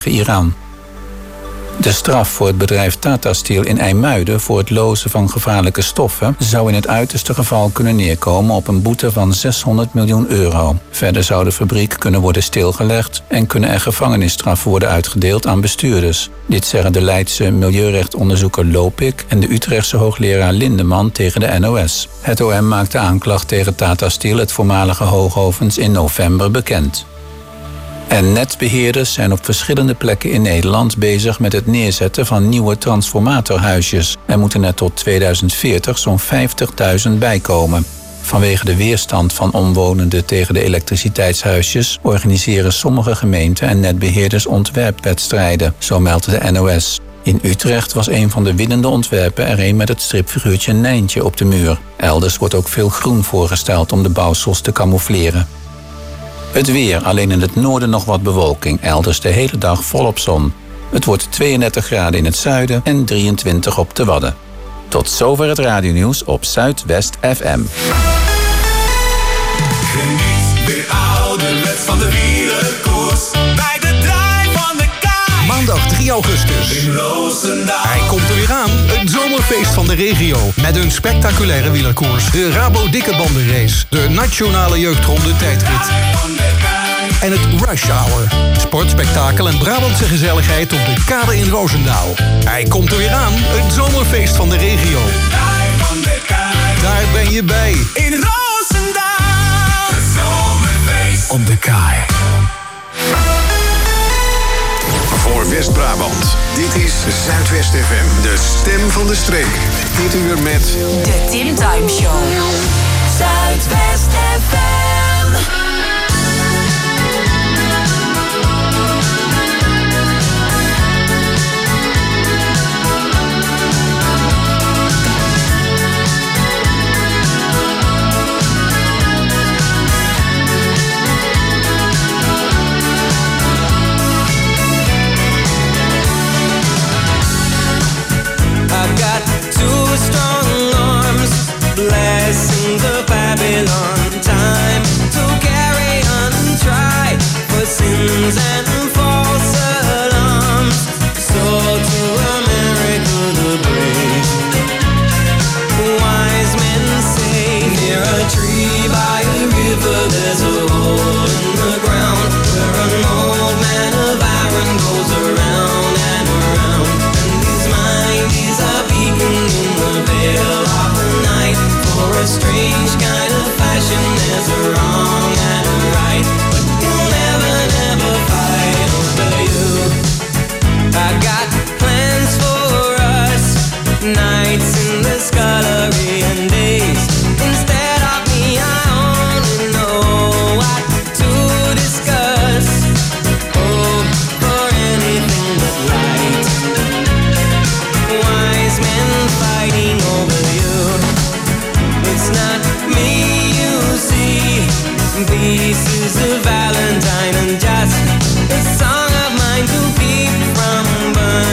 Iran. De straf voor het bedrijf Tata Steel in IJmuiden voor het lozen van gevaarlijke stoffen zou in het uiterste geval kunnen neerkomen op een boete van €600 miljoen. Verder zou de fabriek kunnen worden stilgelegd en kunnen er gevangenisstraffen worden uitgedeeld aan bestuurders. Dit zeggen de Leidse milieurechtonderzoeker Lopik en de Utrechtse hoogleraar Lindeman tegen de NOS. Het OM maakte aanklacht tegen Tata Steel, het voormalige Hoogovens, in november bekend. En netbeheerders zijn op verschillende plekken in Nederland bezig met het neerzetten van nieuwe transformatorhuisjes. Er moeten er tot 2040 zo'n 50.000 bijkomen. Vanwege de weerstand van omwonenden tegen de elektriciteitshuisjes organiseren sommige gemeenten en netbeheerders ontwerpwedstrijden, zo meldt de NOS. In Utrecht was een van de winnende ontwerpen er een met het stripfiguurtje Nijntje op de muur. Elders wordt ook veel groen voorgesteld om de bouwsels te camoufleren. Het weer, alleen in het noorden nog wat bewolking, elders de hele dag volop zon. Het wordt 32 graden in het zuiden en 23 op de Wadden. Tot zover het radionieuws op Zuidwest FM. Geniet weer ouderwets van de wielerkoers bij de draai van de kaai. Maandag 3 augustus. In Roosendaal. Hij komt er weer aan. Het zomerfeest van de regio. Met een spectaculaire wielerkoers. De Rabo Dikke Bandenrace. De Nationale Jeugdronde tijdrit. En het Rush Hour. Sport, spektakel en Brabantse gezelligheid op de kade in Roosendaal. Hij komt er weer aan. Het zomerfeest van de regio. Daar ben je bij. In Roosendaal. Het zomerfeest op de kaai. Voor West-Brabant. Dit is Zuidwest FM. De stem van de streek. Dit uur met... De Tim Time Show. Zuidwest FM. I've got two strong arms blessing the Babylon time to carry on, try for sins and false alarms. So to America the brave, wise men say near a tree by a river there's a hole in the ground where an old man of iron goes around and around. Is a beacon in the veil of the night. For a strange kind of fashion, there's a wrong and a right, but you'll never, never fight over you. I got plans for us, nights in the scullery and days. Instead of me, I only know what to discuss. Oh, for anything but light. Wise men fighting over you. It's not me you see. Peace is a valentine and just a song of mine to keep from burning.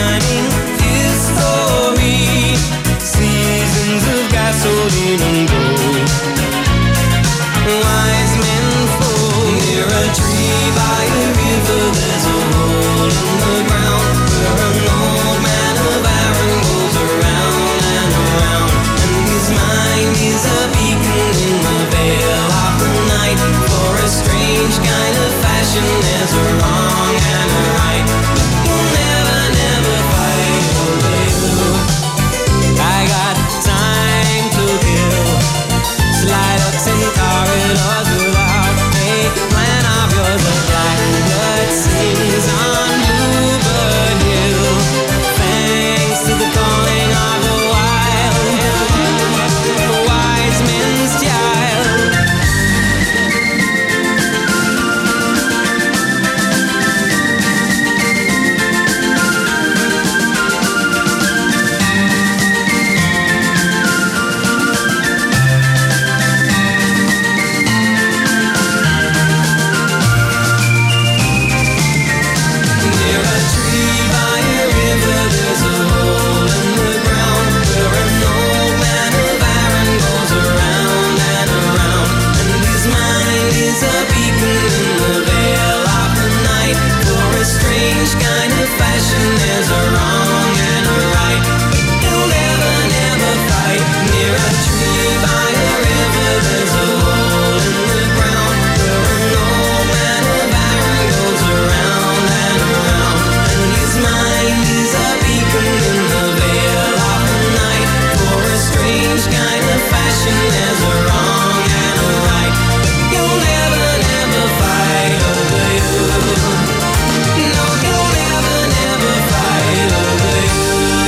kind of fashion. There's a wrong and a right. You'll never, never fight. Near a tree by a river, there's a hole in the ground where an old man of iron goes around and around. And he's mine, he's a beacon in the veil of the night. For a strange kind of fashion, there's a wrong and a right. You'll never, never fight over you. No, you'll never, never fight over you.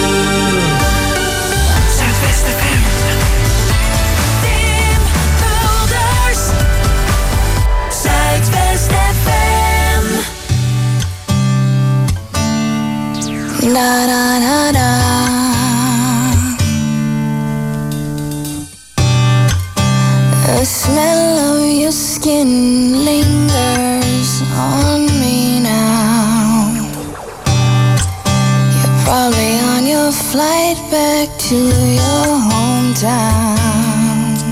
Zuidwest FM. Tim Mulders. Zuidwest FM. Da da da da. The smell of your skin lingers on me now. You're probably on your flight back to your hometown.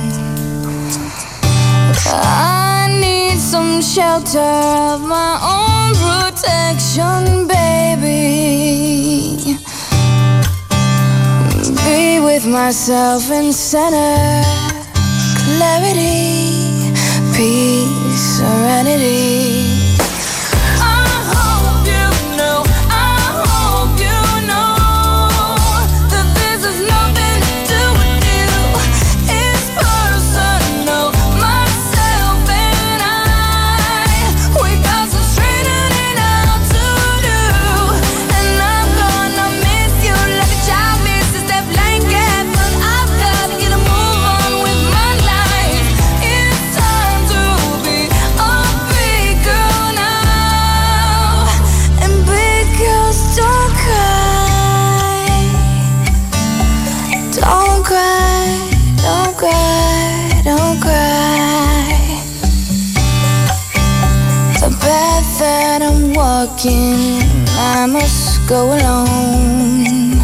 I need some shelter of my own protection, baby. Be with myself in center. Clarity, peace, serenity. I hope you know that this has nothing to do with you. It's personal, myself and I. We got some straightening out to do, and I'm gonna miss you like a child misses that blanket. But I've gotta get a move on with my life. It's time to be a big girl now. And big girls don't cry. Don't cry, don't cry, don't cry. The path that I'm walking, I must go alone.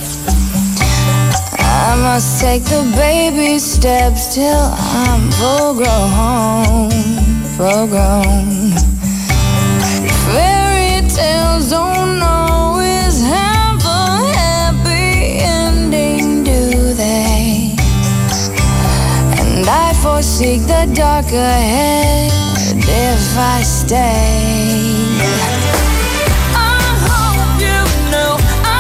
I must take the baby steps till I'm full grown. Fairy tales don't always have a happy ending, do they? And I foresee the dark ahead if I stay. I hope you know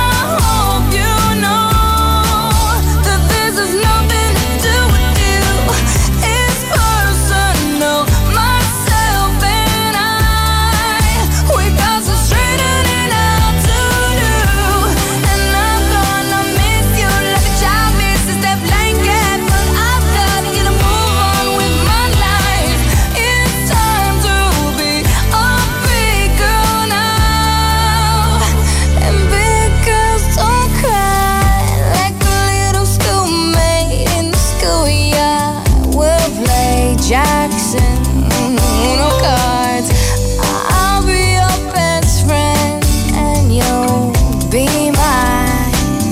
that this has nothing to do with you. It's personal, myself and I. We got some straightening out to do, and I'm gonna miss you like a child misses that blanket. But I've gotta get a move on with my life. It's time to be a big girl now. And big girls don't cry like a little schoolmate in the schoolyard. We'll play Jackson, Uno cards. I'll be your best friend and you'll be my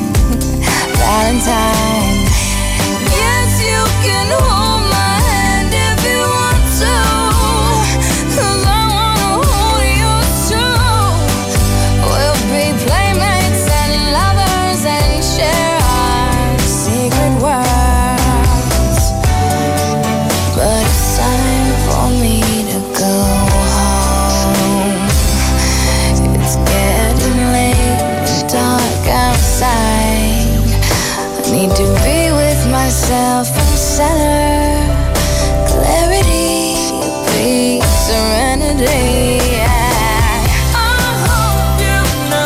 Valentine. Yes, you can hold my hand if you want to, 'cause I wanna hold yours too. We'll be playmates and lovers and share our secret worlds. But it's time for me to go home. It's getting late and dark outside. I need to be with myself in center. Clarity, peace, serenity. I hope you know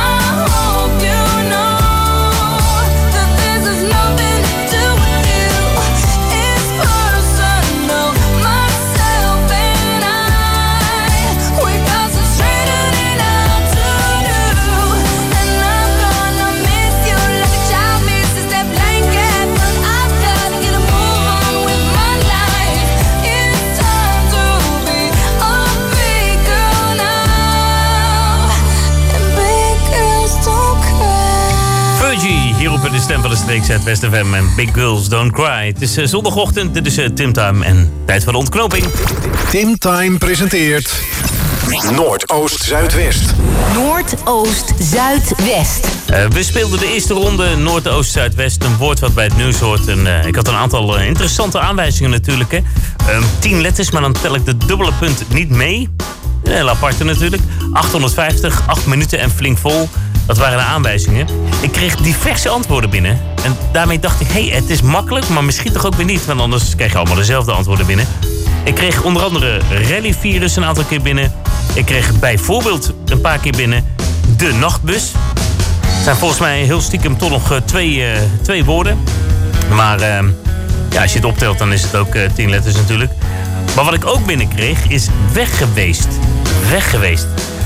that this has nothing to do with you. It's personal, myself and I. We got some straightening out to do, and I'm gonna miss you like a child misses that blanket. But I've gotta get a move on with my life. It's time to be a big girl now. And big girls don't cry. Fergie, hier op de stem van de streek Zuidwest FM en Big Girls Don't Cry. Het is zondagochtend, dit is Tim Time en tijd voor de ontknoping. Tim Time presenteert Noordoost-Zuidwest. Noordoost-Zuidwest. We speelden de eerste ronde Noordoost-Zuidwest. Een woord wat bij het nieuws hoort. En, ik had een aantal interessante aanwijzingen natuurlijk. Hè. 10 letters, maar dan tel ik de dubbele punt niet mee. Een heel aparte natuurlijk. 850, 8 minuten en flink vol. Dat waren de aanwijzingen. Ik kreeg diverse antwoorden binnen. En daarmee dacht ik, het is makkelijk, maar misschien toch ook weer niet. Want anders krijg je allemaal dezelfde antwoorden binnen. Ik kreeg onder andere rallyvirus een aantal keer binnen. Ik kreeg bijvoorbeeld een paar keer binnen de nachtbus. Het zijn volgens mij heel stiekem toch nog twee woorden. Maar als je het optelt, dan is het ook 10 letters natuurlijk. Maar wat ik ook binnenkreeg is weg geweest. Weg geweest.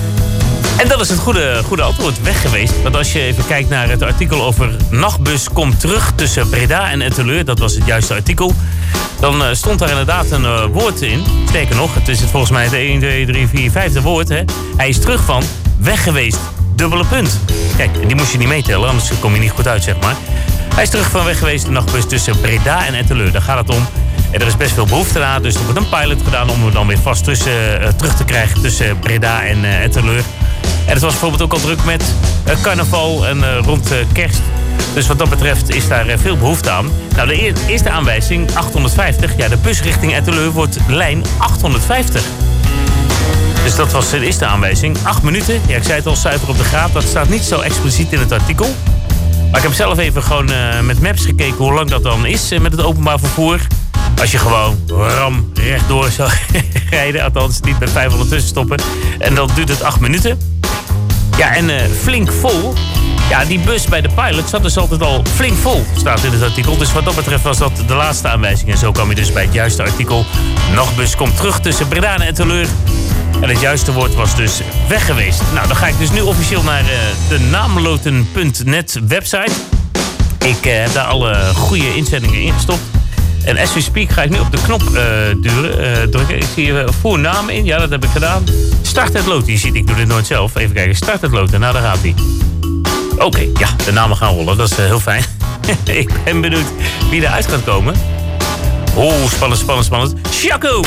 En dat is het goede antwoord, weg geweest. Want als je even kijkt naar het artikel over nachtbus komt terug tussen Breda en Etteleur, dat was het juiste artikel, dan stond daar inderdaad een woord in. Sterker nog, het is het volgens mij het 1, 2, 3, 4, 5e woord. Hè. Hij is terug van weg geweest, dubbele punt. Kijk, en die moest je niet meetellen, anders kom je niet goed uit, zeg maar. Hij is terug van weg geweest, de nachtbus tussen Breda en Etteleur. Daar gaat het om. En er is best veel behoefte aan, dus er wordt een pilot gedaan om hem dan weer vast terug te krijgen tussen Breda en Etteleur. En het was bijvoorbeeld ook al druk met carnaval en rond kerst. Dus wat dat betreft is daar veel behoefte aan. Nou, de eerste aanwijzing, 850. Ja, de bus richting Etteleur wordt lijn 850. Dus dat was de eerste aanwijzing. 8 minuten, ja, ik zei het al, zuiver op de graad. Dat staat niet zo expliciet in het artikel. Maar ik heb zelf even gewoon met Maps gekeken hoe lang dat dan is met het openbaar vervoer. Als je gewoon ram rechtdoor zou rijden, althans niet met 500 tussenstoppen. En dan duurt het 8 minuten. Ja, en flink vol. Ja, die bus bij de pilot zat dus altijd al flink vol, staat in het artikel. Dus wat dat betreft was dat de laatste aanwijzing. En zo kwam je dus bij het juiste artikel. Nachtbus komt terug tussen Breda en Etteleur. En het juiste woord was dus weg geweest. Nou, dan ga ik dus nu officieel naar de naamloten.net website. Ik heb daar alle goede inzendingen ingestopt. En as we speak ga ik nu op de knop drukken. Ik zie voer naam in. Ja, dat heb ik gedaan. Start het loten. Je ziet, ik doe dit nooit zelf. Even kijken. Start het loten. Nou, daar gaat hij. Oké, ja, de namen gaan rollen. Dat is heel fijn. Ik ben benieuwd wie eruit gaat komen. Oh, spannend. Chaco!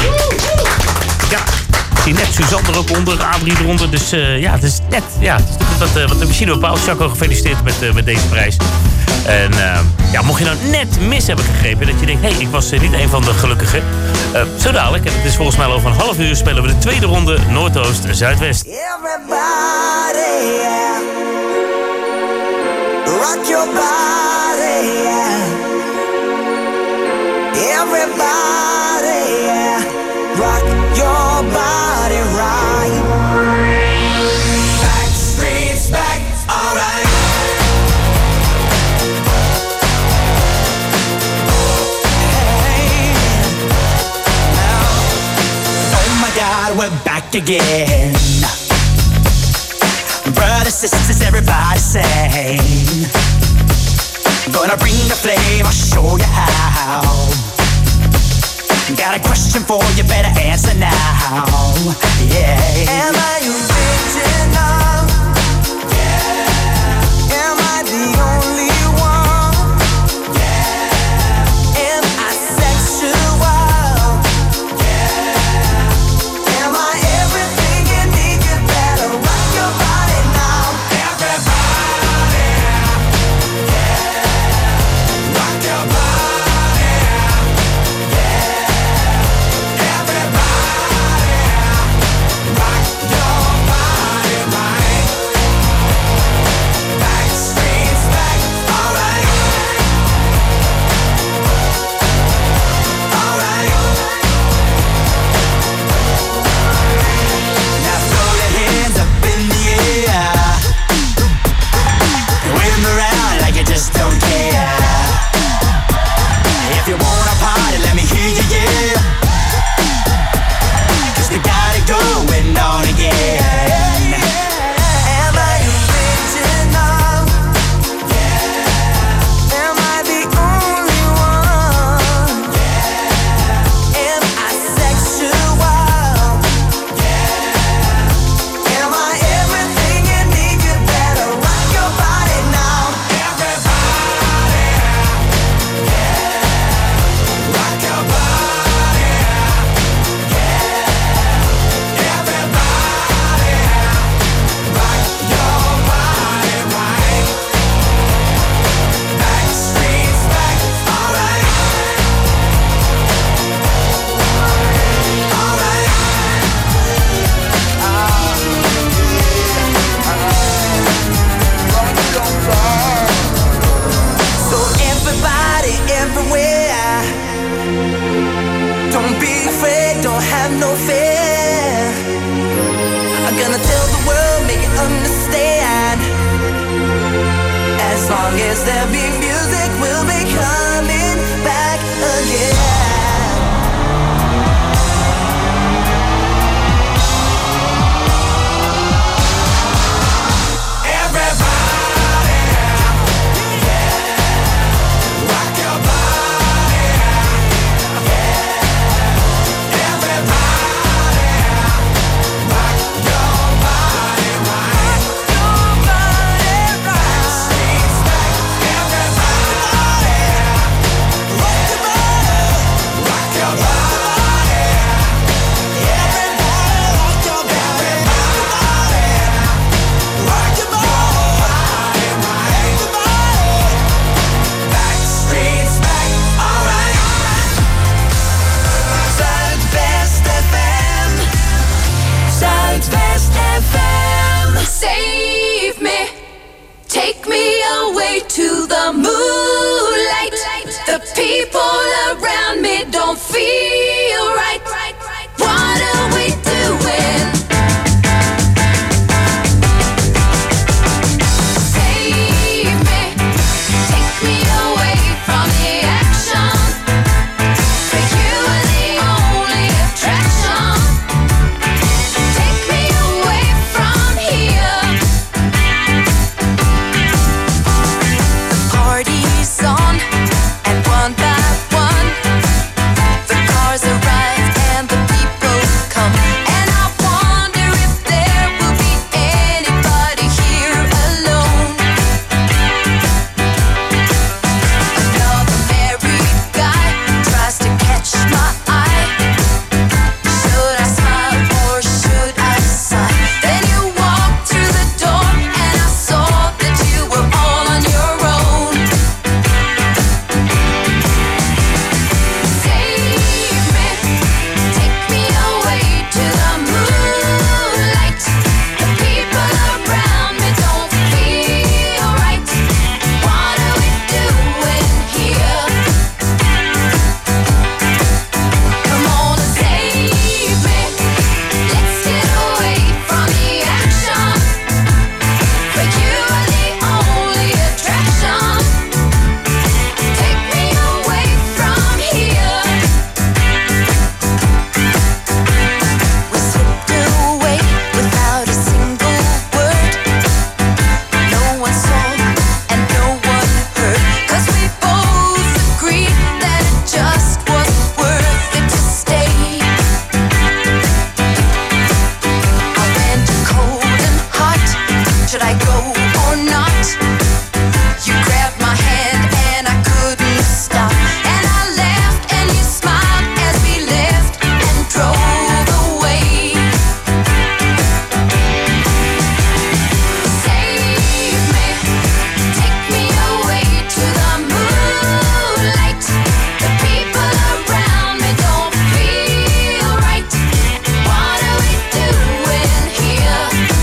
Ja, ik zie net Suzanne er ook onder, Adrie eronder. Dus ja, het is net wat de machine bepaalt. Chaco, gefeliciteerd met deze prijs. En mocht je nou net mis hebben gegrepen, dat je denkt, ik was niet een van de gelukkigen. Zo dadelijk, en het is volgens mij al over een half uur, spelen we de tweede ronde Noordoost-Zuidwest. Everybody, yeah. Rock your body, yeah. Everybody, yeah. Rock your body right. Backstreet's back, alright. God, we're back again. Brothers, sisters, everybody sing. Gonna bring the flame, I'll show you how. Got a question for you, better answer now. Yeah. Am I original? Yeah. Am I the only one? Yeah. Am I sexual? there'll be music, we'll be coming back again. Save me, take me away to the moonlight. The people around me don't feel right. What are we doing? Save me, take me away from the action. For you are the only attraction. Take me away from here. The party's on, and one by one, the cars arrive and the people come. And I wonder if there will be anybody here alone. Another married guy tries to catch my eye. Should I smile or should I sigh? Then you walked through the door and I saw that you were all on your own. Save me, take me away to the moonlight. The people around me don't feel right. What are we doing here? Come on and save me. Let's get away from the action. For you are the only attraction. Take me away from here. We slipped away without a single word. No one saw and no one heard. 'Cause we both agreed that it just wasn't worth it to stay. I went cold and hot. Should I go or not? You grabbed my hand and I couldn't stop. And I laughed and you smiled as we left and drove away. Save me, take me away to the moonlight. The people around me don't feel right. What are we doing here?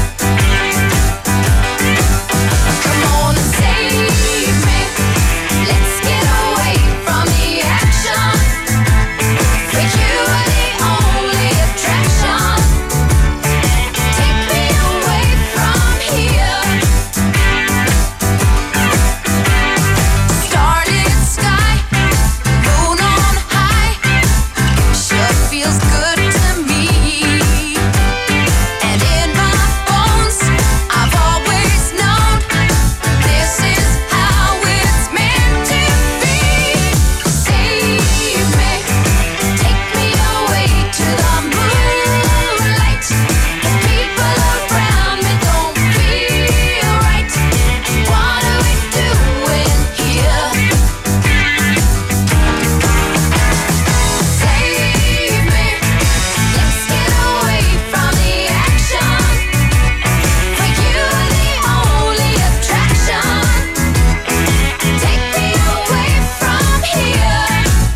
Come on and save me. Let's get away from the action. For you are the only attraction. Take me away from here. Starlit sky, moon on high, sure feels good to me. And in my bones, I've always known this is how it's meant to be. Save me, take me away to the moonlight. The people around me don't feel right. What are we doing here? Save me, let's get away from the action. For you are the only attraction. Take me away from here.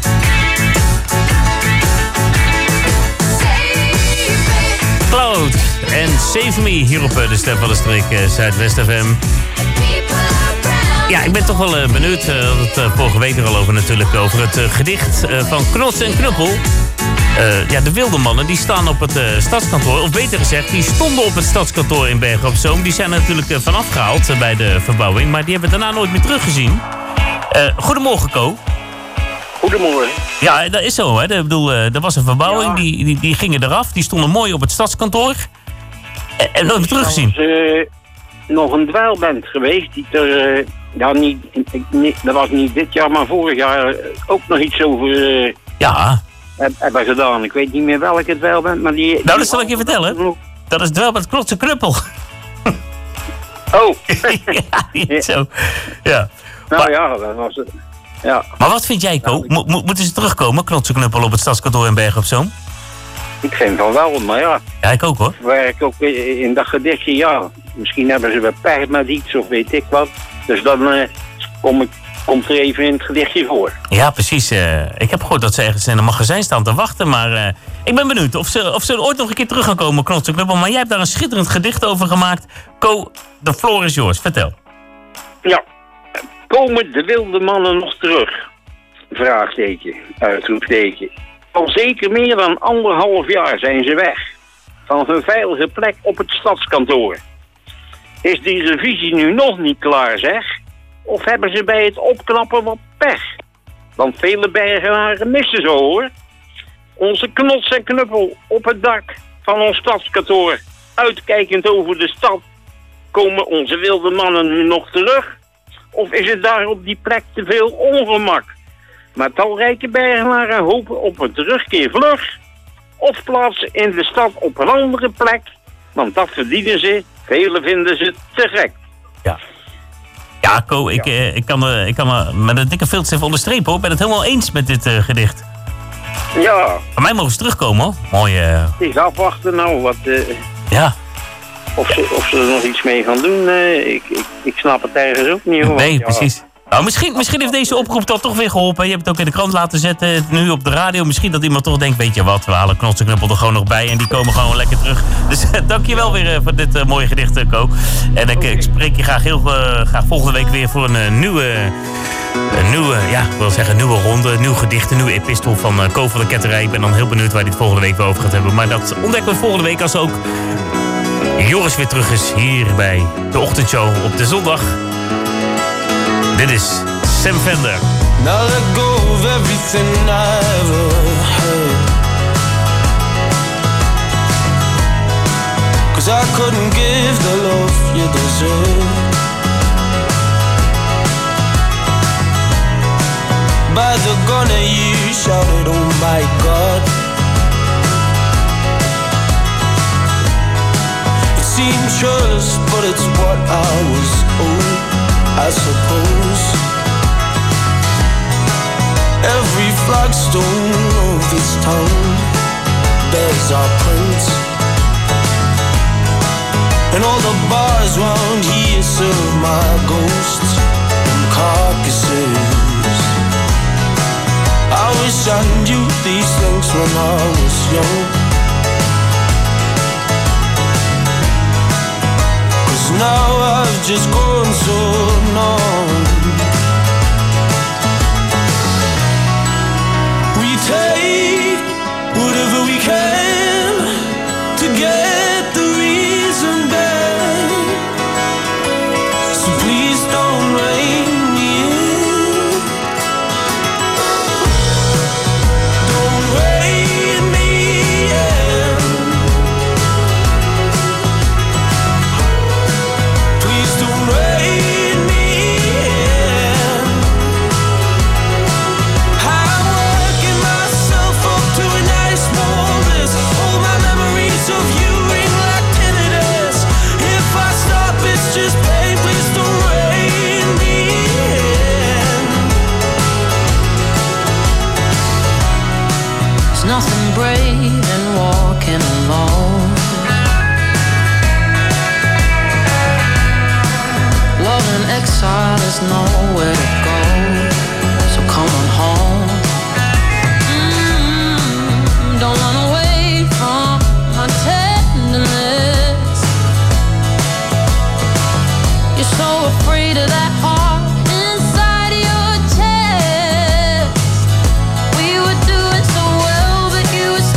Save me. Cloud en Save Me hier op de Stem van de Streek Zuidwest FM. Ja, ik ben toch wel benieuwd. We hadden het vorige week er al over natuurlijk. Over het gedicht van Knots en Knuppel. de wilde mannen die staan op het stadskantoor. Of beter gezegd, die stonden op het stadskantoor in Bergen op Zoom. Die zijn er natuurlijk vanaf gehaald bij de verbouwing. Maar die hebben we daarna nooit meer teruggezien. Goedemorgen, Co. Goedemorgen. Ja, dat is zo, hè. Ik bedoel, er was een verbouwing, die gingen eraf. Die stonden mooi op het stadskantoor. En nooit meer teruggezien. Er was nog een dweilband geweest die er... dat was niet dit jaar, maar vorig jaar ook nog iets over... hebben gedaan. Ik weet niet meer welke dweilband, maar die... Nou, dat zal ik je vertellen. Dat is dweilband Klotse Knuppel. Oh. Ja, zo. Ja. Nou ja, dat was het. Ja. Maar wat vind jij, Co? Moeten ze terugkomen, Klotse Knuppel op het stadskantoor in Bergen op Zoom? Ik vind van wel, maar ja. Ja, ik ook, hoor. Ik werk ook in dat gedichtje, ja. Misschien hebben ze beperkt met iets of weet ik wat. Dus dan komt er even in het gedichtje voor. Ja, precies. Ik heb gehoord dat ze ergens in een magazijn staan te wachten. Maar ik ben benieuwd of ze ooit nog een keer terug gaan komen, Klotse Knuppel. Maar jij hebt daar een schitterend gedicht over gemaakt. Co, de floor is yours. Vertel. Ja. Komen de wilde mannen nog terug? Vraagteken, uitroepteken. Al zeker meer dan 1,5 jaar zijn ze weg. Van hun veilige plek op het stadskantoor. Is die revisie nu nog niet klaar, zeg? Of hebben ze bij het opknappen wat pech? Want vele Bergenaren missen ze, hoor. Onze knots en knuppel op het dak van ons stadskantoor. Uitkijkend over de stad. Komen onze wilde mannen nu nog terug? Of is het daar op die plek te veel ongemak? Maar talrijke Bergenaren hopen op een terugkeer vlug. Of plaatsen in de stad op een andere plek. Want dat verdienen ze. Velen vinden ze te gek. Ja. Ja, Co, ik kan me met een dikke viltstift onderstrepen, hoor. Ik ben het helemaal eens met dit gedicht. Ja. Van mij mogen ze terugkomen, hoor. Mooi. Het is afwachten nou wat... Ja. Of ze er nog iets mee gaan doen, ik snap het ergens ook niet, hoor. Nee, precies. Nou, misschien heeft deze oproep dan toch weer geholpen. Je hebt het ook in de krant laten zetten, nu op de radio. Misschien dat iemand toch denkt, weet je wat, we halen Knots en Knuppel er gewoon nog bij. En die komen gewoon lekker terug. Dus dank je wel weer voor dit mooie gedicht, Co. En ik spreek je graag graag volgende week weer voor een nieuwe ronde. Nieuw gedicht, een nieuwe epistel van Co van de Ketterij. Ik ben dan heel benieuwd waar hij het volgende week weer over gaat hebben. Maar dat ontdekken we volgende week als ook Joris weer terug is hier bij de ochtendshow op de zondag. Dit is Sam Fender. Now let go of everything I ever heard, 'cause I couldn't give the love you deserve. By the gun that you shouted, oh my God. It seemed churlish, but it's what I was owed, I suppose. Every flagstone of this town bears our prints, and all the bars round here serve my ghosts and carcasses. I wish I knew these things when I was young, 'cause now I've just grown so numb. We take whatever we can to get the reason back, so please don't rein me in. Don't rein me in. Please don't rein me in. I'm working myself up to a nice warmness. All my memories of you ring like tinnitus. If I stop, it's just pain. Please don't rein me in. There's nothing brave in walking alone. Love in exile is nowhere to go, so come on home. Don't run away from my tenderness. You're so afraid of that heart inside your chest. We were doing so well, but you were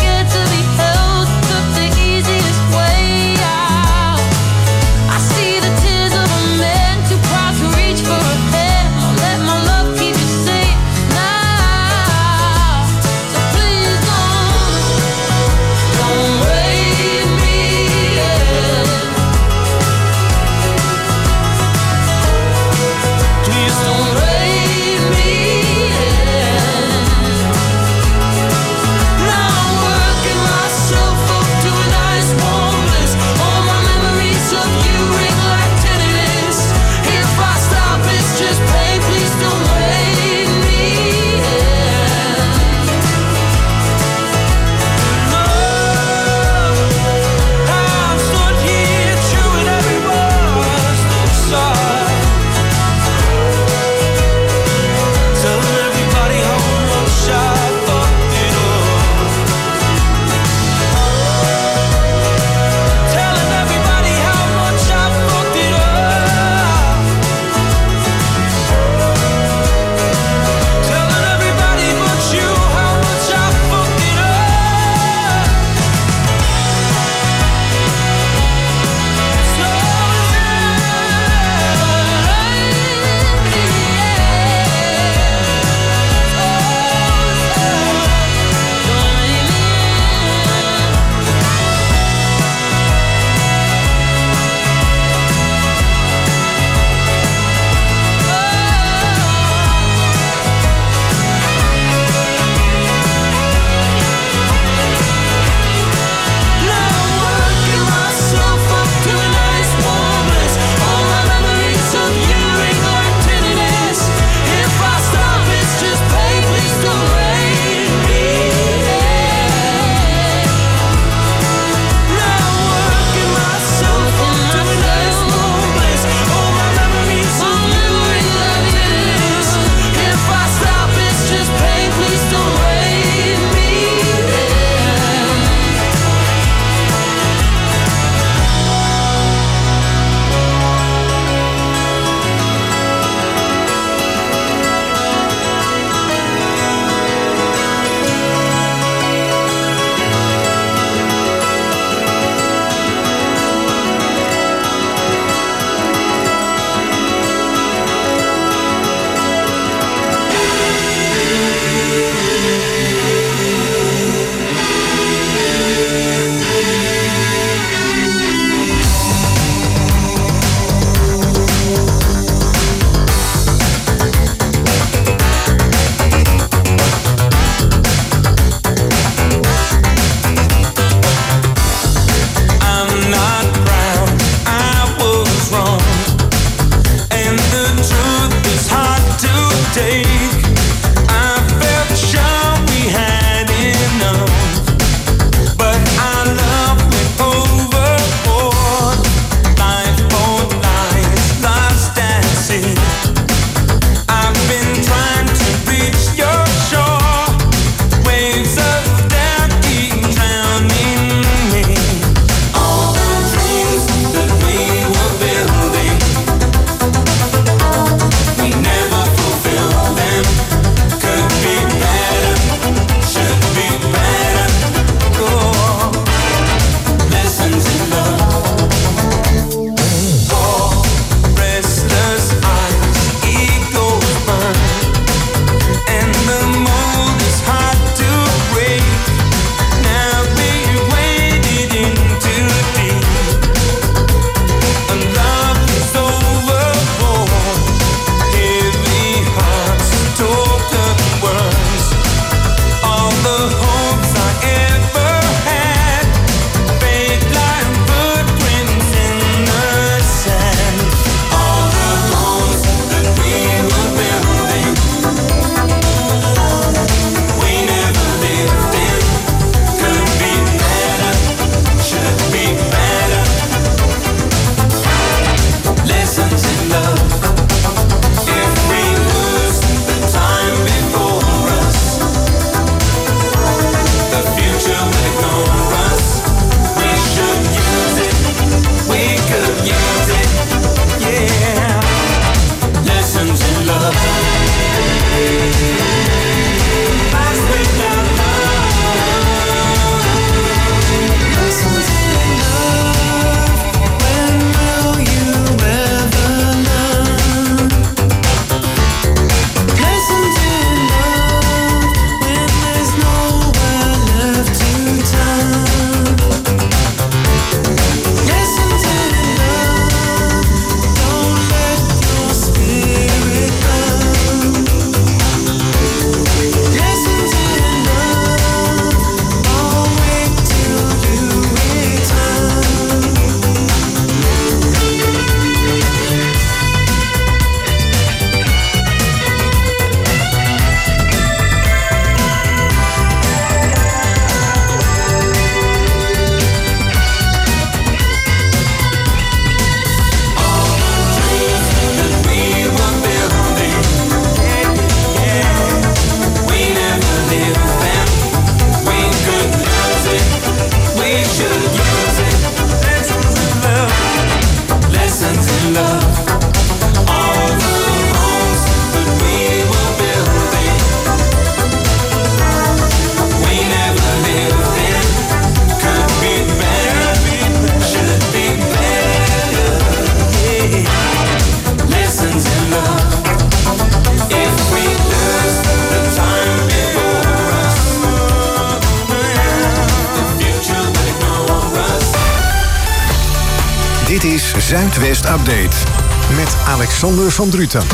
Zuidwest Update. Met Alexander van Druten.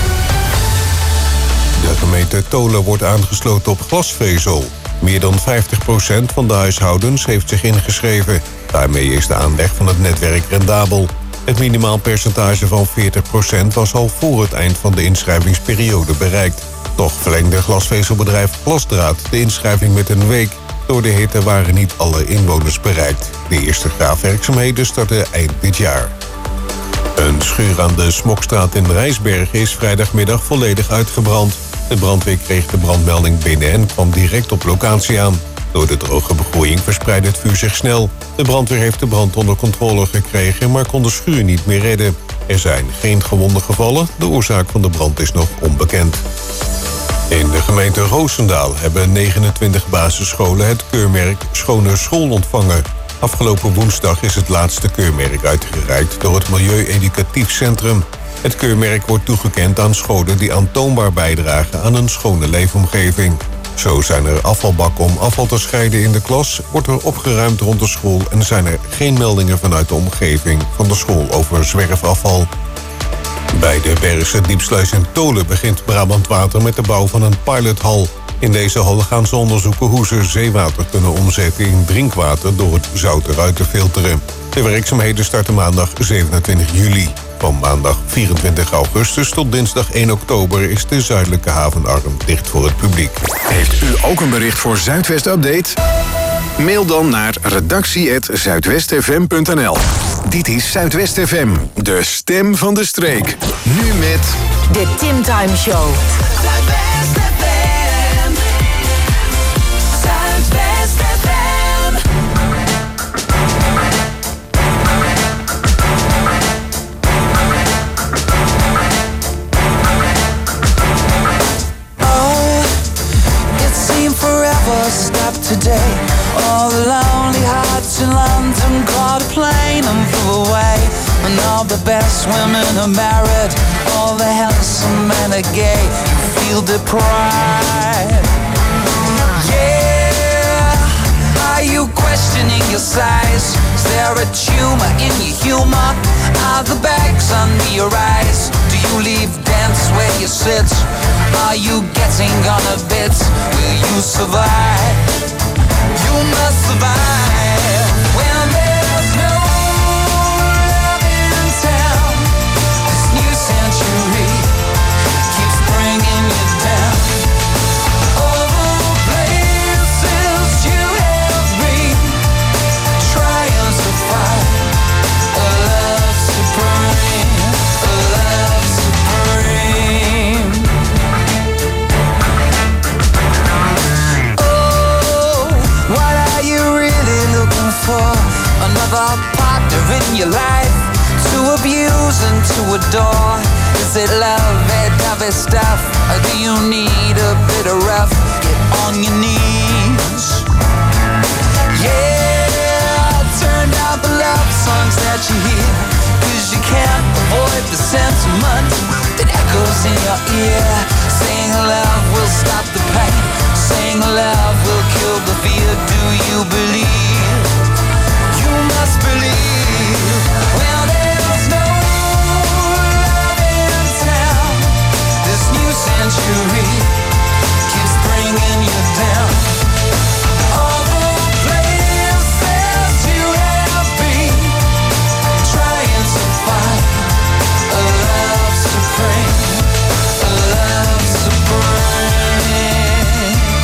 De gemeente Tolen wordt aangesloten op glasvezel. Meer dan 50% van de huishoudens heeft zich ingeschreven. Daarmee is de aanleg van het netwerk rendabel. Het minimaal percentage van 40% was al voor het eind van de inschrijvingsperiode bereikt. Toch verlengde glasvezelbedrijf Glasdraad de inschrijving met een week. Door de hitte waren niet alle inwoners bereikt. De eerste graafwerkzaamheden starten eind dit jaar. Een schuur aan de Smokstraat in Rijsbergen is vrijdagmiddag volledig uitgebrand. De brandweer kreeg de brandmelding binnen en kwam direct op locatie aan. Door de droge begroeiing verspreidde het vuur zich snel. De brandweer heeft de brand onder controle gekregen, maar kon de schuur niet meer redden. Er zijn geen gewonden gevallen. De oorzaak van de brand is nog onbekend. In de gemeente Roosendaal hebben 29 basisscholen het keurmerk Schone School ontvangen. Afgelopen woensdag is het laatste keurmerk uitgereikt door het Milieu-Educatief Centrum. Het keurmerk wordt toegekend aan scholen die aantoonbaar bijdragen aan een schone leefomgeving. Zo zijn er afvalbakken om afval te scheiden in de klas, wordt er opgeruimd rond de school en zijn er geen meldingen vanuit de omgeving van de school over zwerfafval. Bij de Bergse Diepsluis in Tolen begint Brabant Water met de bouw van een pilothal. In deze hal gaan ze onderzoeken hoe ze zeewater kunnen omzetten in drinkwater door het zout eruit te filteren. De werkzaamheden starten maandag 27 juli. Van maandag 24 augustus tot dinsdag 1 oktober is de zuidelijke havenarm dicht voor het publiek. Heeft u ook een bericht voor Zuidwest Update? Mail dan naar redactie@zuidwestfm.nl. Dit is Zuidwest FM, de stem van de streek. Nu met... De Tim Time Show. Zuidwest FM. Zuidwest FM. Oh, it seemed forever stopped today. All the lonely hearts in London caught a plane and flew away. And all the best women are married, all the handsome men are gay. You feel deprived. Yeah, are you questioning your size? Is there a tumor in your humor? Are the bags under your eyes? Do you leave dance where you sit? Are you getting on a bit? Will you survive? You must survive when there's no love in town. This new century keeps bringing you down. All the places you have been, trying to find a love supreme, a love supreme. What are you really looking for? Another partner in your life to abuse and to adore? Is it lovey-dovey stuff? Or do you need a bit of rough? Get on your knees. Yeah, turn down the love songs that you hear, 'cause you can't avoid the sentiment that echoes in your ear. Saying love will stop the pain, saying love will kill the fear. Do you believe? You must believe. Well, there's no love in town. This new century keeps bringing you down. All the places you have been, trying to find a love supreme, a love supreme.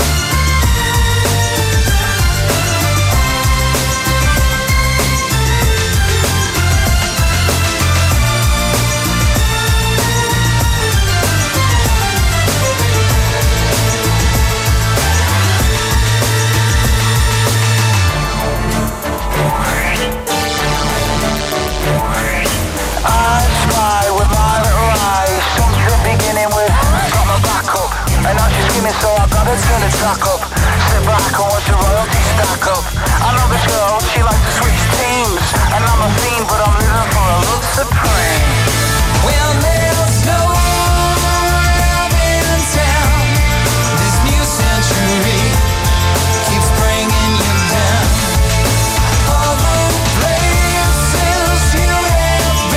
So I gotta turn the track up. Sit back and watch the royalty stack up. I know this girl, she likes to switch teams. And I'm a fiend, but I'm living for a love supreme. Well, there's no love in town. This new century keeps bringing you down. All the places you have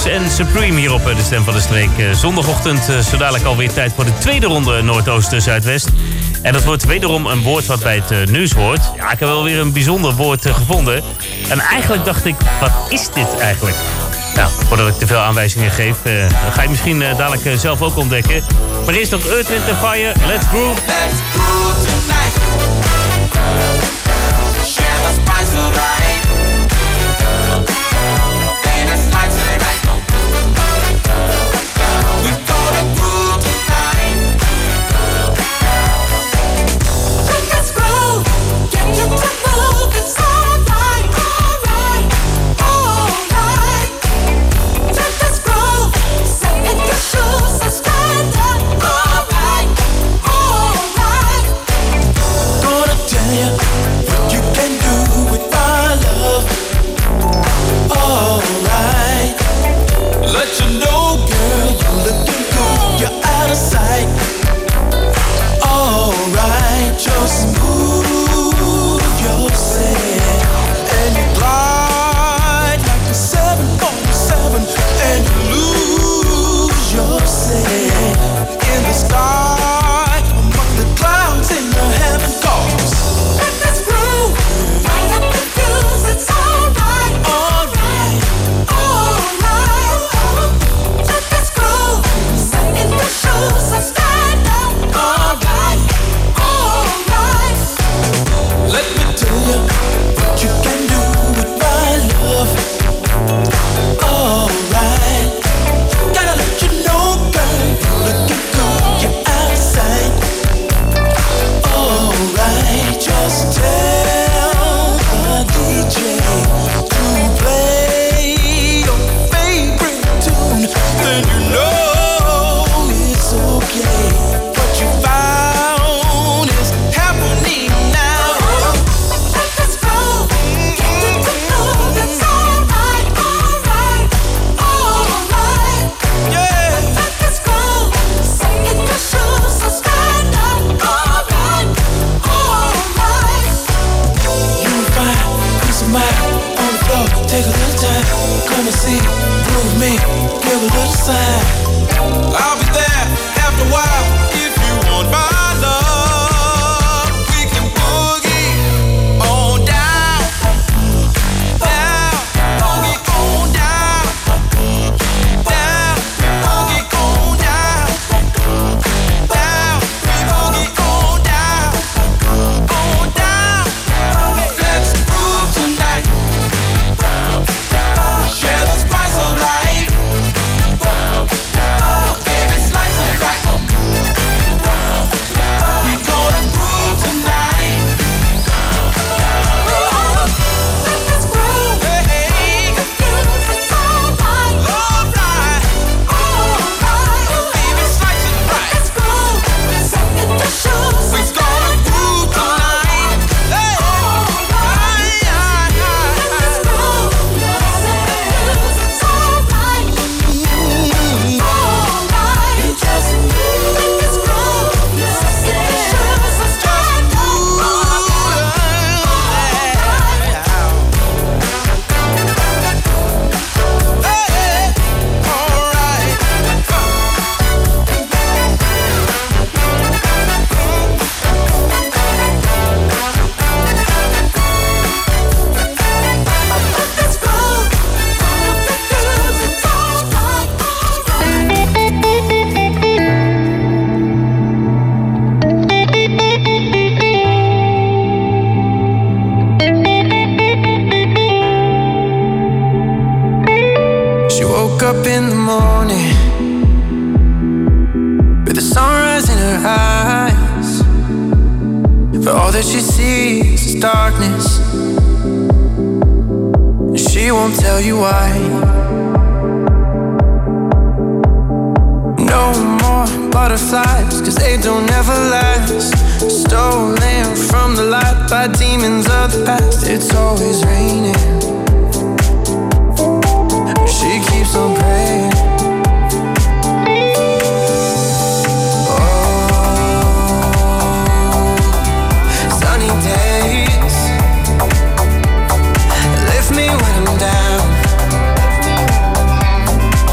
Cross en Supreme hier op de Stem van de Streek. Zondagochtend, zo dadelijk alweer tijd voor de tweede ronde Noordoosten-Zuidwest. En dat wordt wederom een woord wat bij het nieuws hoort. Ja, ik heb wel weer een bijzonder woord gevonden. En eigenlijk dacht ik, wat is dit eigenlijk? Nou, voordat ik te veel aanwijzingen geef, ga je misschien dadelijk zelf ook ontdekken. Maar eerst nog Earth, Wind & Fire, Let's Groove. Let's groove tonight. Share the spice of life. And it's like tonight. We gonna groove tonight. Let's groove. Get you to move. It's alright, alright, alright. Let's groove. Set in your shoes and stand up. Alright, alright. Gonna tell you what you can do with my love. Alright. Let you know, girl, you're looking good. You're out of sight. Alright, just move yourself and you glide like a 747 and you lose yourself in the sky among the clouds in the heaven cause. Let's groove, right up the fuse, it's alright, alright, alright. Let's groove, set in the shoes, let's stand up, alright, alright. Let me tell you what you can do with my love. Alright. Gotta let you know, girl, you're looking good, you're out of sight. Alright, just tell the DJ to play your favorite tune, then you know it's okay. What you found is happening now. Let's go. Get you to know that's alright, alright, alright. Yeah. Let's go. Sing in your shoes, so stand up. Alright, alright. You find peace of mind on the floor. Take a little time, come and see, prove me, give a little sign. I'll be there after a while if you want my love. We can boogie on down, down, boogie on down, down, boogie on down, down, we boogie on down, on down. Let's groove tonight. Share the spice of life. Baby, slice it right. We gonna groove tonight. Let's groove. Hey, it's alright. Alright. Alright. Baby, slice it right. Let's groove. Set in the shoes. We gonna groove tonight. Hey. Alright. Let's groove. Set in the shoes. It's alright. Alright. You just move. Let's groove. Set in the shoes. Let's just move. Alright. Hey. Alright. Let's go. It's She woke up in the morning with the sunrise in her eyes. But all that she sees is darkness. And she won't tell you why. No more butterflies, 'cause they don't ever last. Stolen from the light by demons of the past. It's always raining. She keeps on praying. Sunny days lift me when I'm down.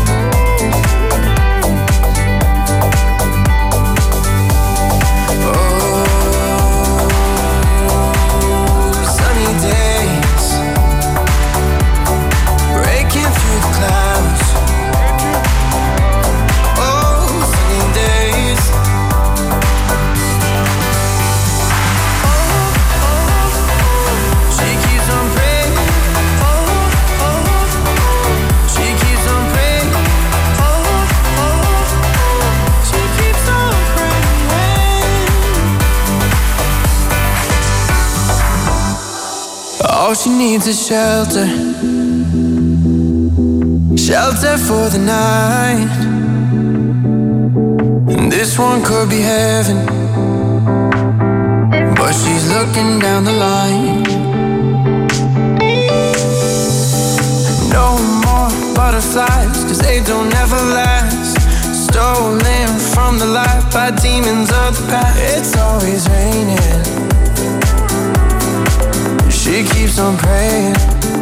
All she needs is shelter. Shelter for the night. And this one could be heaven, but she's looking down the line. No more butterflies, cause they don't ever last. Stolen from the light by demons of the past. It's always raining. She keeps on praying.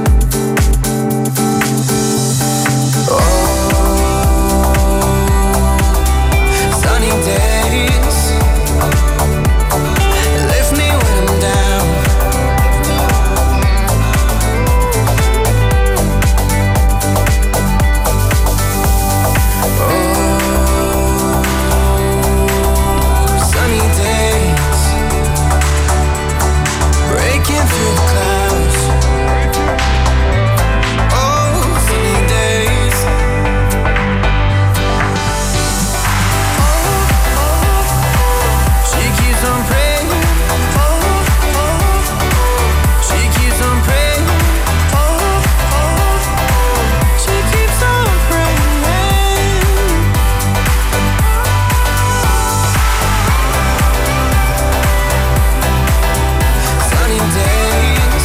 Sunny days lift me when I'm down. Sunny days breaking through the clouds. Sunny days. She keeps on praying. She keeps on praying. She keeps on praying. Sunny days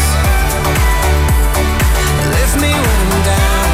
lift me when I'm down.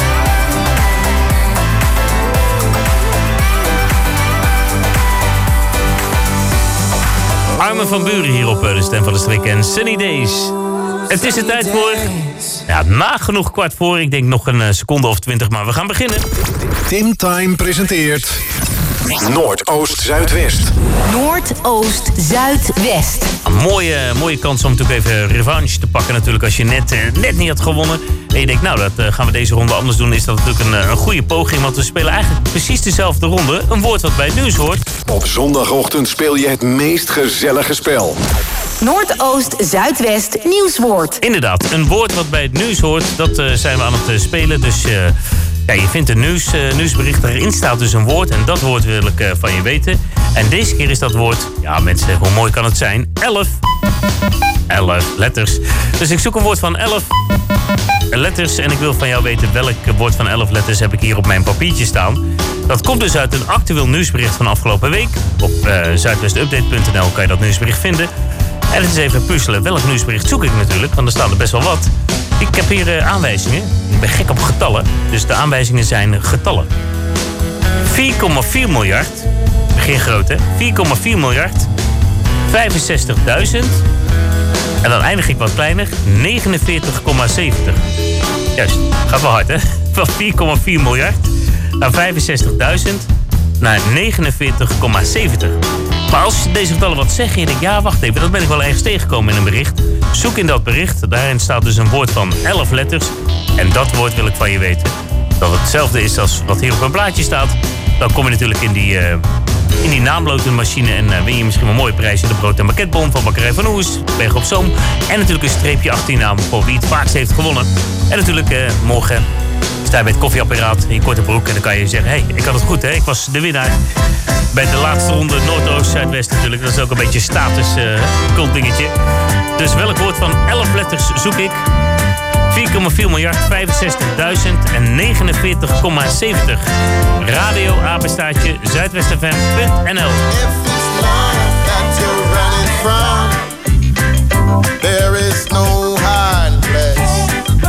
Armin van Buuren hier op de Stem van de Streek en Sunny Days. Het is de tijd voor... Ja, nagenoeg 15:15. Ik denk nog een seconde of 20, maar we gaan beginnen. Tim Time presenteert Noordoost-Zuidwest. Noordoost-Zuidwest. Een mooie kans om natuurlijk even revanche te pakken natuurlijk als je net niet had gewonnen. En je denkt, nou, dat gaan we deze ronde anders doen. Is dat natuurlijk een goede poging, want we spelen eigenlijk precies dezelfde ronde. Een woord wat bij het nieuws hoort. Op zondagochtend speel je het meest gezellige spel. Noordoost-Zuidwest nieuwswoord. Inderdaad, een woord wat bij het nieuws hoort, dat zijn we aan het spelen. Dus ja, je vindt een nieuwsbericht, erin staat dus een woord. En dat woord wil ik van je weten. En deze keer is dat woord, ja mensen, hoe mooi kan het zijn? 11 letters. Dus ik zoek een woord van 11 letters. En ik wil van jou weten welk woord van 11 letters heb ik hier op mijn papiertje staan. Dat komt dus uit een actueel nieuwsbericht van afgelopen week. Op zuidwestupdate.nl kan je dat nieuwsbericht vinden. En het is even puzzelen. Welk nieuwsbericht zoek ik natuurlijk? Want er staan er best wel wat. Ik heb hier aanwijzingen. Ik ben gek op getallen. Dus de aanwijzingen zijn getallen. 4,4 miljard. Begin groot, hè? 4,4 miljard. 65.000. En dan eindig ik wat kleiner. 49,70. Juist. Gaat wel hard, hè? Van 4,4 miljard naar 65.000 naar 49,70. Maar als deze getallen wat zeggen en je denkt, ja, wacht even, dat ben ik wel ergens tegengekomen in een bericht. Zoek in dat bericht, daarin staat dus een woord van 11 letters. En dat woord wil ik van je weten. Dat het hetzelfde is als wat hier op een blaadje staat. Dan kom je natuurlijk in die naamlotenmachine en win je misschien een mooie prijs in de brood- en pakketbon van Bakkerij van Oes, Berg op Zoom. En natuurlijk een streepje achter je naam voor wie het vaakst heeft gewonnen. En natuurlijk morgen sta je bij het koffieapparaat in je korte broek en dan kan je zeggen, hey, ik had het goed, hè? Ik was de winnaar. Bij de laatste ronde Noordoost-Zuidwest natuurlijk. Dat is ook een beetje status cult dingetje. Dus welk woord van 11 letters zoek ik? 4,4 miljard, 65.000 en 49,70. Radio apenstaartje zuidwestfm.nl. There is no hiding place.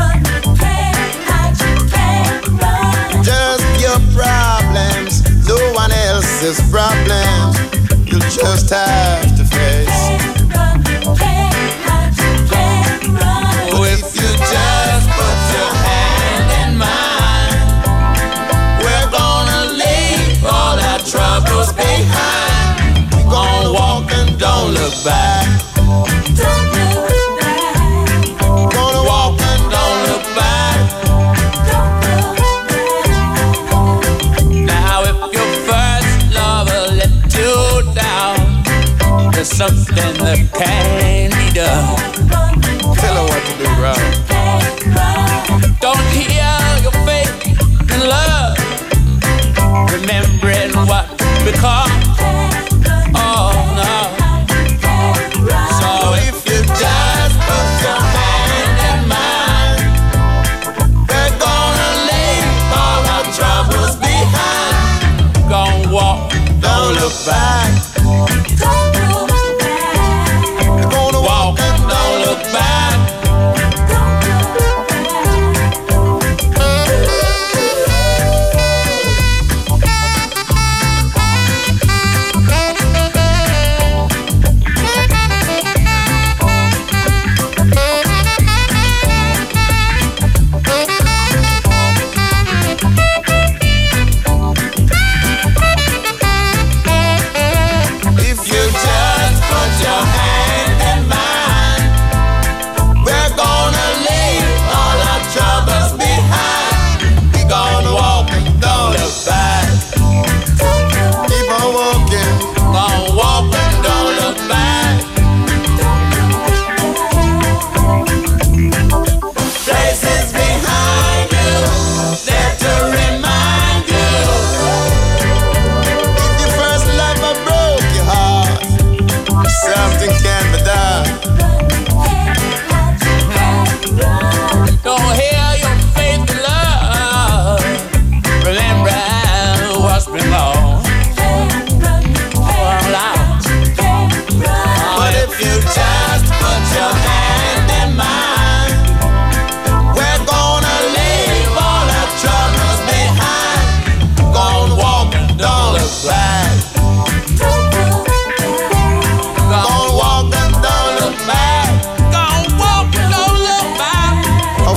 Just your problems, no one else's problems. You just have to face. Oh, if you just put your hand in mine, we're gonna leave all our troubles behind. We're gonna walk and don't look back.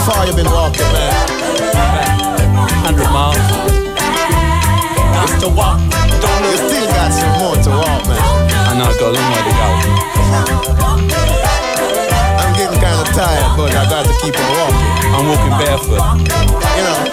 far you been walking, man? 100 miles. Just to walk. You still got some more to walk, man. I know, I've got a long way to go. I'm getting kind of tired, but I got to keep on walking. I'm walking barefoot. You know.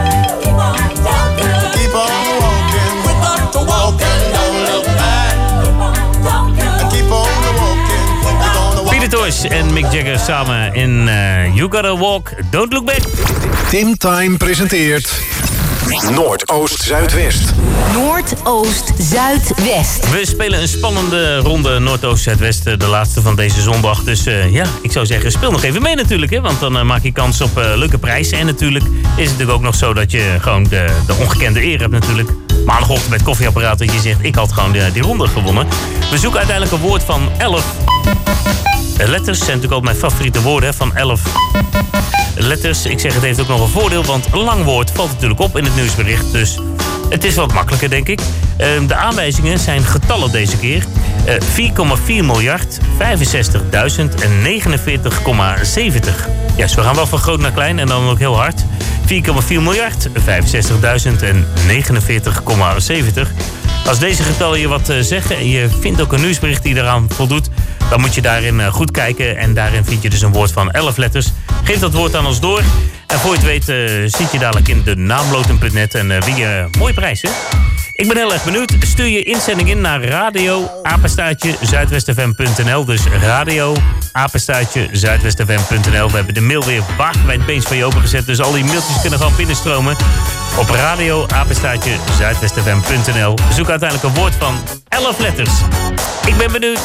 Keep on walking. We got to walk and don't look back. Keep on walking. Peter Tosh en Mick Jagger samen in You Gotta Walk, Don't Look Back. Tim Time presenteert Noordoost-Zuidwest. Noordoost-Zuidwest. We spelen een spannende ronde Noordoost-Zuidwest, de laatste van deze zondag. Dus ja, ik zou zeggen, speel nog even mee natuurlijk. Hè, want dan maak je kans op leuke prijzen. En natuurlijk is het natuurlijk ook nog zo dat je gewoon de ongekende eer hebt natuurlijk. Maandagochtend met het koffieapparaat dat je zegt, ik had gewoon die ronde gewonnen. We zoeken uiteindelijk een woord van 11 letters. Zijn natuurlijk ook mijn favoriete woorden, hè, van 11 letters. Ik zeg, het heeft ook nog een voordeel, want een lang woord valt natuurlijk op in het nieuwsbericht. Dus het is wat makkelijker, denk ik. De aanwijzingen zijn getallen deze keer. 4,4 miljard, 65.000 en 49,70. Ja, dus we gaan wel van groot naar klein en dan ook heel hard. 4,4 miljard, 65.000 en 49,70. Als deze getallen je wat zeggen en je vindt ook een nieuwsbericht die eraan voldoet, dan moet je daarin goed kijken. En daarin vind je dus een woord van 11 letters. Geef dat woord aan ons door. En voor je het weet zit je dadelijk in de naamloten.net en win je mooie prijzen. Ik ben heel erg benieuwd. Stuur je inzending in naar radio@zuidwestfm.nl. Dus radio@zuidwestfm.nl. We hebben de mail weer wagenwijd beens van je opengezet. Dus al die mailtjes kunnen gewoon binnenstromen op radio@zuidwestfm.nl. Zoek uiteindelijk een woord van 11 letters. Ik ben benieuwd.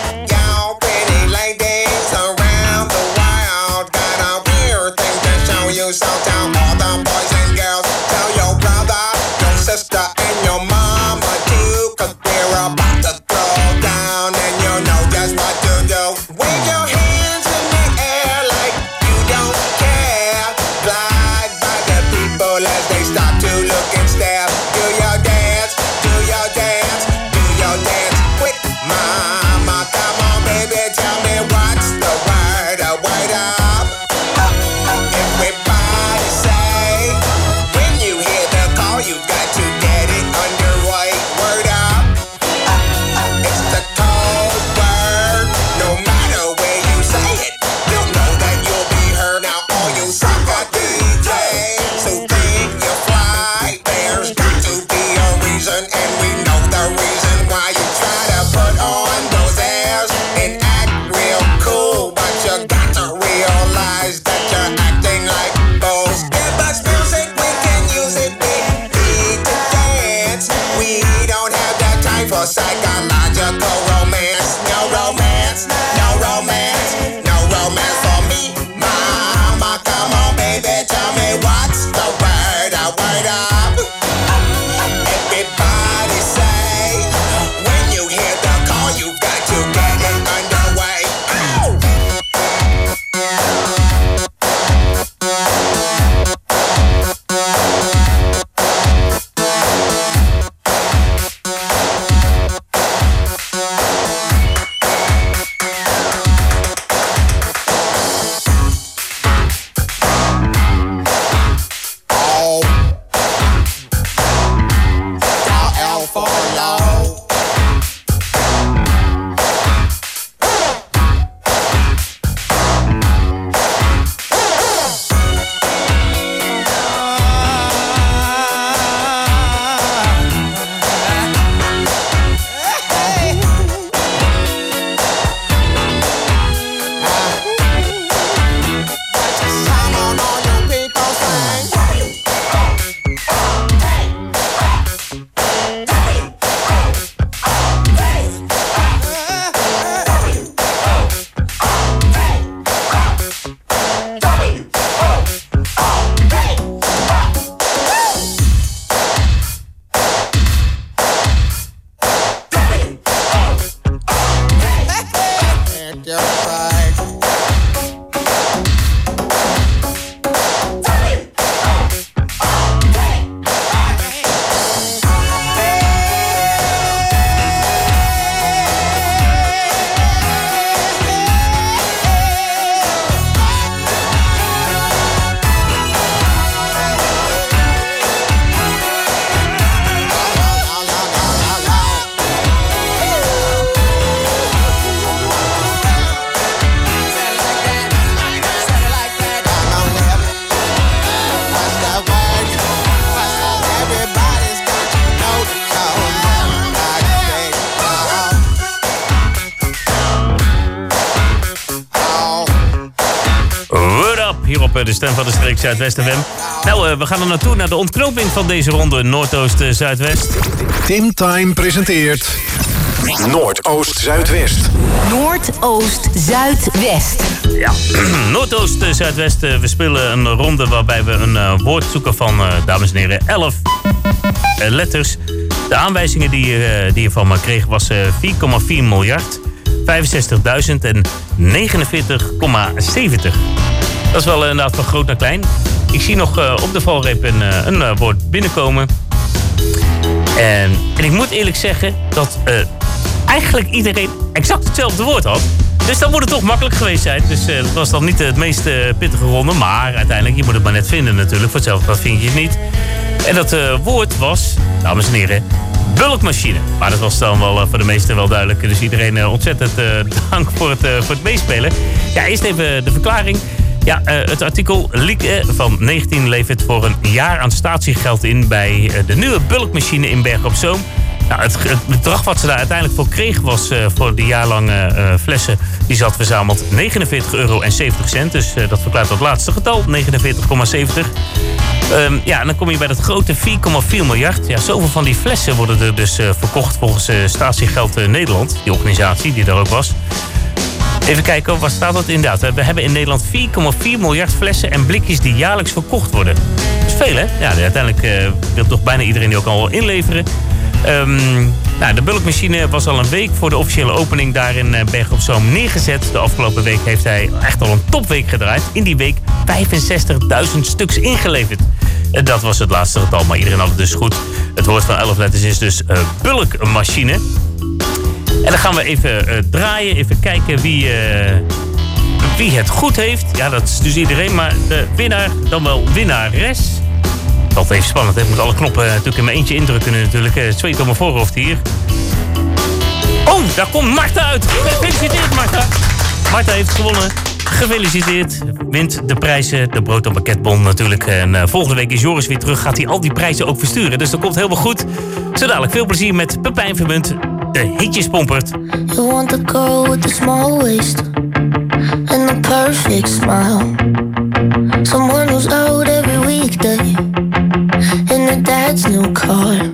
So tell all the boys and girls, tell your brother, your sister, and your mama too, 'cause we're about to throw down, and you know just what to do. Wave your hands in the air like you don't care. Glide by the people as they stop to look and stare. Do your dance, do your dance, do your dance. Quick, mama, come on, baby, tell me what's the right. hier op de stem van de streek Zuidwest FM. Nou, we gaan er naartoe naar de ontknoping van deze ronde Noordoost-Zuidwest. Tim Time presenteert Noordoost-Zuidwest. Noordoost-Zuidwest. Ja, Noordoost-Zuidwest. We spelen een ronde waarbij we een woord zoeken van, dames en heren, 11 letters. De aanwijzingen die je van me kreeg was 4,4 miljard, 65.000 en 49,70. Dat is wel inderdaad van groot naar klein. Ik zie nog op de valreep een woord binnenkomen. En ik moet eerlijk zeggen dat eigenlijk iedereen exact hetzelfde woord had. Dus dan moet het toch makkelijk geweest zijn. Dus dat was dan niet het meest pittige ronde. Maar uiteindelijk, je moet het maar net vinden natuurlijk. Voor hetzelfde vind je het niet. En dat woord was, dames en heren, bulkmachine. Maar dat was dan wel voor de meesten wel duidelijk. Dus iedereen ontzettend dank voor het meespelen. Ja, eerst even de verklaring. Ja, het artikel Lieke van 19 levert voor een jaar aan statiegeld in bij de nieuwe bulkmachine in Bergen op Zoom. Nou, het bedrag wat ze daar uiteindelijk voor kregen was voor die jaarlange flessen. Die zat verzameld €49,70. Dus dat verklaart dat laatste getal, 49,70. Ja, en dan kom je bij dat grote 4,4 miljard. Ja, zoveel van die flessen worden er dus verkocht volgens Statiegeld Nederland. Die organisatie die daar ook was. Even kijken, wat staat dat inderdaad? We hebben in Nederland 4,4 miljard flessen en blikjes die jaarlijks verkocht worden. Dat is veel, hè? Ja, uiteindelijk wil toch bijna iedereen die ook al inleveren. Nou, de bulkmachine was al een week voor de officiële opening daar in Bergen op Zoom neergezet. De afgelopen week heeft hij echt al een topweek gedraaid. In die week 65.000 stuks ingeleverd. Dat was het laatste getal, maar iedereen had het dus goed. Het woord van 11 letters is dus bulkmachine. En dan gaan we even draaien, even kijken wie het goed heeft. Ja, dat is dus iedereen, maar de winnaar, dan wel winnares. Dat is altijd even spannend, hè? Ik moet alle knoppen natuurlijk in mijn eentje indrukken natuurlijk. Het zweet op mijn voorhoofd hier. Oh, daar komt Marta uit. Gefeliciteerd, Marta. Marta heeft gewonnen. Gefeliciteerd. Wint de prijzen, de brood- en pakketbon natuurlijk. En volgende week is Joris weer terug. Gaat hij al die prijzen ook versturen. Dus dat komt helemaal goed. Zo dadelijk veel plezier met Pepijn Vermunt. De hitjes pompert. You want the girl with the small waist and the perfect smile. Someone who's out every weekday in their dad's new car.